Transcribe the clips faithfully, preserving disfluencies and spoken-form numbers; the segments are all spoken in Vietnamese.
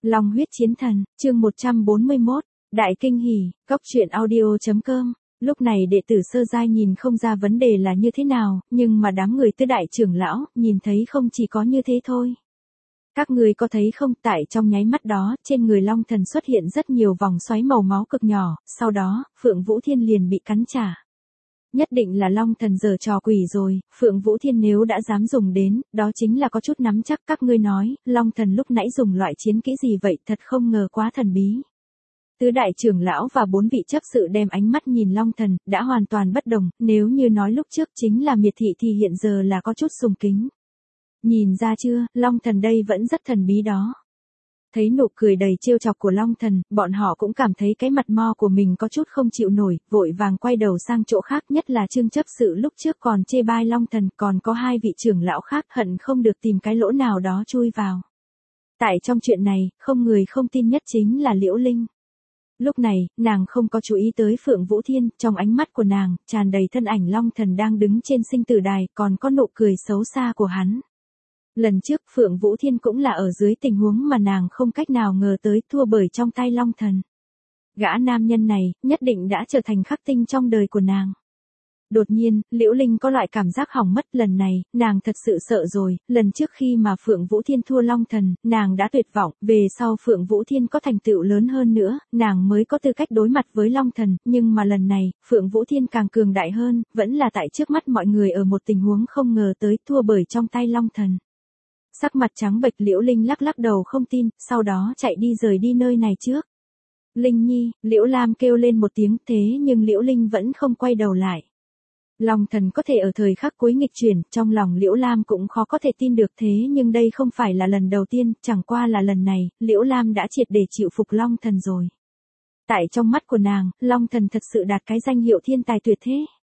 Long huyết chiến thần, chương một trăm bốn mươi mốt, Đại kinh hỉ, cốc truyện audio.com. Lúc này đệ tử sơ giai nhìn không ra vấn đề là như thế nào, nhưng mà đám người tứ đại trưởng lão, nhìn thấy không chỉ có như thế thôi. Các người có thấy không, tại trong nháy mắt đó, trên người Long Thần xuất hiện rất nhiều vòng xoáy màu máu cực nhỏ, sau đó, Phượng Vũ Thiên liền bị cắn trả. Nhất định là Long Thần giở trò quỷ rồi, Phượng Vũ Thiên nếu đã dám dùng đến, đó chính là có chút nắm chắc. Các ngươi nói, Long Thần lúc nãy dùng loại chiến kỹ gì vậy, thật không ngờ quá thần bí. Tứ đại trưởng lão và bốn vị chấp sự đem ánh mắt nhìn Long Thần, đã hoàn toàn bất đồng, nếu như nói lúc trước chính là miệt thị thì hiện giờ là có chút sùng kính. Nhìn ra chưa, Long Thần đây vẫn rất thần bí đó. Thấy nụ cười đầy trêu chọc của Long Thần, bọn họ cũng cảm thấy cái mặt mo của mình có chút không chịu nổi, vội vàng quay đầu sang chỗ khác, nhất là Trương chấp sự lúc trước còn chê bai Long Thần, còn có hai vị trưởng lão khác hận không được tìm cái lỗ nào đó chui vào. Tại trong chuyện này, không người không tin nhất chính là Liễu Linh. Lúc này, nàng không có chú ý tới Phượng Vũ Thiên, trong ánh mắt của nàng, tràn đầy thân ảnh Long Thần đang đứng trên sinh tử đài, còn có nụ cười xấu xa của hắn. Lần trước Phượng Vũ Thiên cũng là ở dưới tình huống mà nàng không cách nào ngờ tới, thua bởi trong tay Long Thần. Gã nam nhân này, nhất định đã trở thành khắc tinh trong đời của nàng. Đột nhiên, Liễu Linh có loại cảm giác hỏng mất, lần này, nàng thật sự sợ rồi, lần trước khi mà Phượng Vũ Thiên thua Long Thần, nàng đã tuyệt vọng, về sau Phượng Vũ Thiên có thành tựu lớn hơn nữa, nàng mới có tư cách đối mặt với Long Thần, nhưng mà lần này, Phượng Vũ Thiên càng cường đại hơn, vẫn là tại trước mắt mọi người ở một tình huống không ngờ tới, thua bởi trong tay Long Thần. Sắc mặt trắng bệch, Liễu Linh lắc lắc đầu không tin, sau đó chạy đi rời đi nơi này trước. Linh Nhi, Liễu Lam kêu lên một tiếng, thế nhưng Liễu Linh vẫn không quay đầu lại. Long Thần có thể ở thời khắc cuối nghịch chuyển, trong lòng Liễu Lam cũng khó có thể tin được, thế nhưng đây không phải là lần đầu tiên, chẳng qua là lần này, Liễu Lam đã triệt để chịu phục Long Thần rồi. Tại trong mắt của nàng, Long Thần thật sự đạt cái danh hiệu thiên tài tuyệt thế.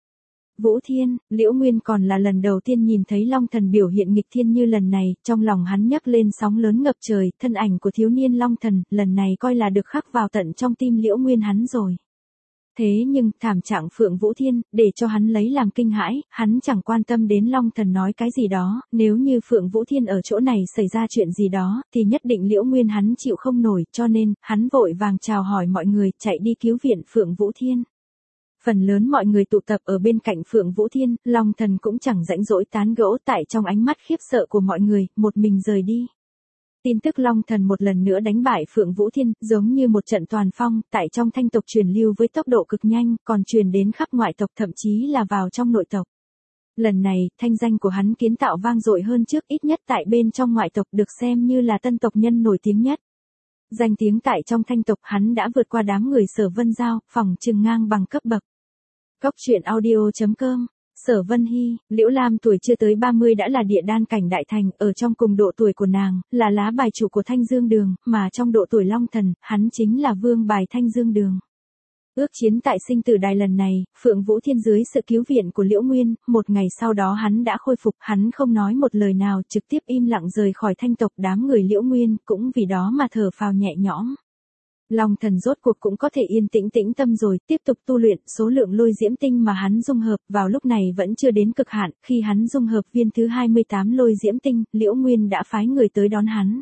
Vũ Thiên, Liễu Nguyên còn là lần đầu tiên nhìn thấy Long Thần biểu hiện nghịch thiên như lần này, trong lòng hắn nhấc lên sóng lớn ngập trời, thân ảnh của thiếu niên Long Thần, lần này coi là được khắc vào tận trong tim Liễu Nguyên hắn rồi. Thế nhưng, thảm trạng Phượng Vũ Thiên, để cho hắn lấy làm kinh hãi, hắn chẳng quan tâm đến Long Thần nói cái gì đó, nếu như Phượng Vũ Thiên ở chỗ này xảy ra chuyện gì đó, thì nhất định Liễu Nguyên hắn chịu không nổi, cho nên, hắn vội vàng chào hỏi mọi người, chạy đi cứu viện Phượng Vũ Thiên. Phần lớn mọi người tụ tập ở bên cạnh Phượng Vũ Thiên, Long Thần cũng chẳng rãnh rỗi tán gẫu, tại trong ánh mắt khiếp sợ của mọi người, một mình rời đi. Tin tức Long Thần một lần nữa đánh bại Phượng Vũ Thiên, giống như một trận toàn phong, tại trong thanh tộc truyền lưu với tốc độ cực nhanh, còn truyền đến khắp ngoại tộc, thậm chí là vào trong nội tộc. Lần này, thanh danh của hắn kiến tạo vang dội hơn trước, ít nhất tại bên trong ngoại tộc được xem như là tân tộc nhân nổi tiếng nhất. Danh tiếng tại trong thanh tộc hắn đã vượt qua đám người Sở Vân Giao, phòng trừng ngang bằng cấp bậc. Cốc truyện audio.com. Sở Vân Hy, Liễu Lam tuổi chưa tới ba mươi đã là địa đan cảnh đại thành, ở trong cùng độ tuổi của nàng, là lá bài chủ của Thanh Dương Đường, mà trong độ tuổi Long Thần, hắn chính là vương bài Thanh Dương Đường. Ước chiến tại sinh tử đài lần này, Phượng Vũ Thiên dưới sự cứu viện của Liễu Nguyên, một ngày sau đó hắn đã khôi phục, hắn không nói một lời nào, trực tiếp im lặng rời khỏi thanh tộc, đám người Liễu Nguyên, cũng vì đó mà thở phào nhẹ nhõm. Long Thần rốt cuộc cũng có thể yên tĩnh tĩnh tâm rồi, tiếp tục tu luyện, số lượng lôi diễm tinh mà hắn dung hợp vào lúc này vẫn chưa đến cực hạn, khi hắn dung hợp viên thứ hai mươi tám lôi diễm tinh, Liễu Nguyên đã phái người tới đón hắn.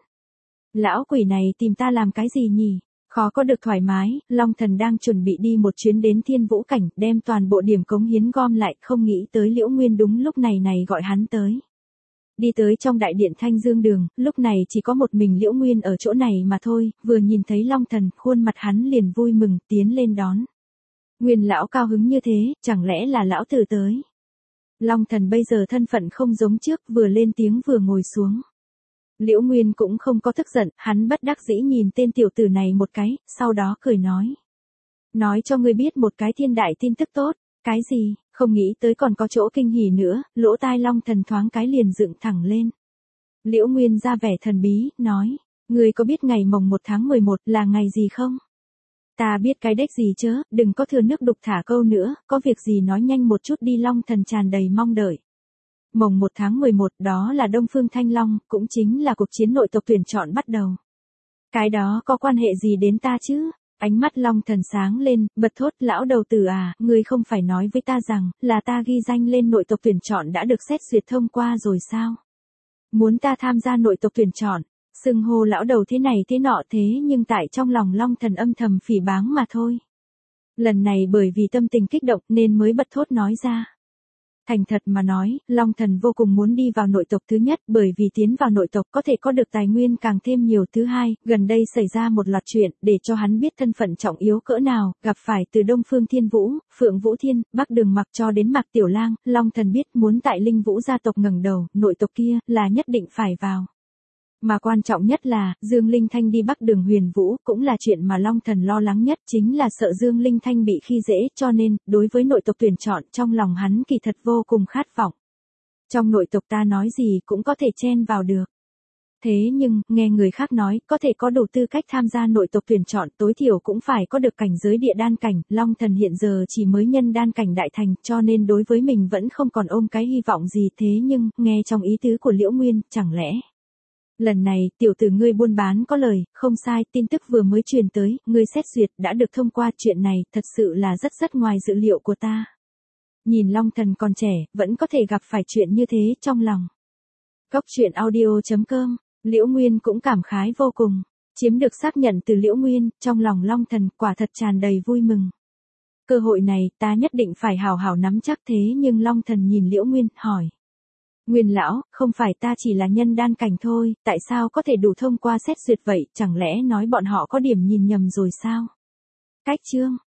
Lão quỷ này tìm ta làm cái gì nhỉ? Khó có được thoải mái, Long Thần đang chuẩn bị đi một chuyến đến Thiên Vũ Cảnh, đem toàn bộ điểm cống hiến gom lại, không nghĩ tới Liễu Nguyên đúng lúc này này gọi hắn tới. Đi tới trong đại điện Thanh Dương Đường, lúc này chỉ có một mình Liễu Nguyên ở chỗ này mà thôi, vừa nhìn thấy Long Thần, khuôn mặt hắn liền vui mừng, tiến lên đón. Nguyên lão cao hứng như thế, chẳng lẽ là lão tử tới? Long Thần bây giờ thân phận không giống trước, vừa lên tiếng vừa ngồi xuống. Liễu Nguyên cũng không có tức giận, hắn bất đắc dĩ nhìn tên tiểu tử này một cái, sau đó cười nói. Nói cho ngươi biết một cái thiên đại tin tức tốt. Cái gì, không nghĩ tới còn có chỗ kinh hỉ nữa, lỗ tai Long Thần thoáng cái liền dựng thẳng lên. Liễu Nguyên ra vẻ thần bí, nói, ngươi có biết ngày mồng một tháng mười một là ngày gì không? Ta biết cái đếch gì chớ, đừng có thừa nước đục thả câu nữa, có việc gì nói nhanh một chút đi. Long Thần tràn đầy mong đợi. Mồng một tháng mười một đó là Đông Phương Thanh Long, cũng chính là cuộc chiến nội tộc tuyển chọn bắt đầu. Cái đó có quan hệ gì đến ta chứ? Ánh mắt Long Thần sáng lên, bật thốt, lão đầu tử à, ngươi không phải nói với ta rằng, là ta ghi danh lên nội tộc tuyển chọn đã được xét duyệt thông qua rồi sao? Muốn ta tham gia nội tộc tuyển chọn? Xưng hô lão đầu thế này thế nọ thế nhưng tại trong lòng Long Thần âm thầm phỉ báng mà thôi. Lần này bởi vì tâm tình kích động nên mới bật thốt nói ra. Thành thật mà nói, Long Thần vô cùng muốn đi vào nội tộc thứ nhất bởi vì tiến vào nội tộc có thể có được tài nguyên càng thêm nhiều. Thứ hai, gần đây xảy ra một loạt chuyện để cho hắn biết thân phận trọng yếu cỡ nào, gặp phải từ Đông Phương Thiên Vũ, Phượng Vũ Thiên, Bắc Đường Mặc cho đến Mạc Tiểu Lang, Long Thần biết muốn tại Linh Vũ gia tộc ngẩng đầu, nội tộc kia là nhất định phải vào. Mà quan trọng nhất là, Dương Linh Thanh đi Bắc Đường Huyền Vũ, cũng là chuyện mà Long Thần lo lắng nhất, chính là sợ Dương Linh Thanh bị khi dễ, cho nên, đối với nội tộc tuyển chọn, trong lòng hắn kỳ thật vô cùng khát vọng. Trong nội tộc ta nói gì cũng có thể chen vào được. Thế nhưng, nghe người khác nói, có thể có đủ tư cách tham gia nội tộc tuyển chọn, tối thiểu cũng phải có được cảnh giới địa đan cảnh, Long Thần hiện giờ chỉ mới nhân đan cảnh đại thành, cho nên đối với mình vẫn không còn ôm cái hy vọng gì. Thế nhưng, nghe trong ý tứ của Liễu Nguyên, chẳng lẽ... Lần này, tiểu tử ngươi buôn bán có lời, không sai, tin tức vừa mới truyền tới, ngươi xét duyệt đã được thông qua, chuyện này, thật sự là rất rất ngoài dự liệu của ta. Nhìn Long Thần còn trẻ, vẫn có thể gặp phải chuyện như thế trong lòng. Góc truyện audio chấm com, Liễu Nguyên cũng cảm khái vô cùng. Chiếm được xác nhận từ Liễu Nguyên, trong lòng Long Thần quả thật tràn đầy vui mừng. Cơ hội này, ta nhất định phải hào hào nắm chắc. Thế nhưng Long Thần nhìn Liễu Nguyên, hỏi. Nguyên lão, không phải ta chỉ là nhân đan cảnh thôi, tại sao có thể đủ thông qua xét duyệt vậy, chẳng lẽ nói bọn họ có điểm nhìn nhầm rồi sao? Cách chương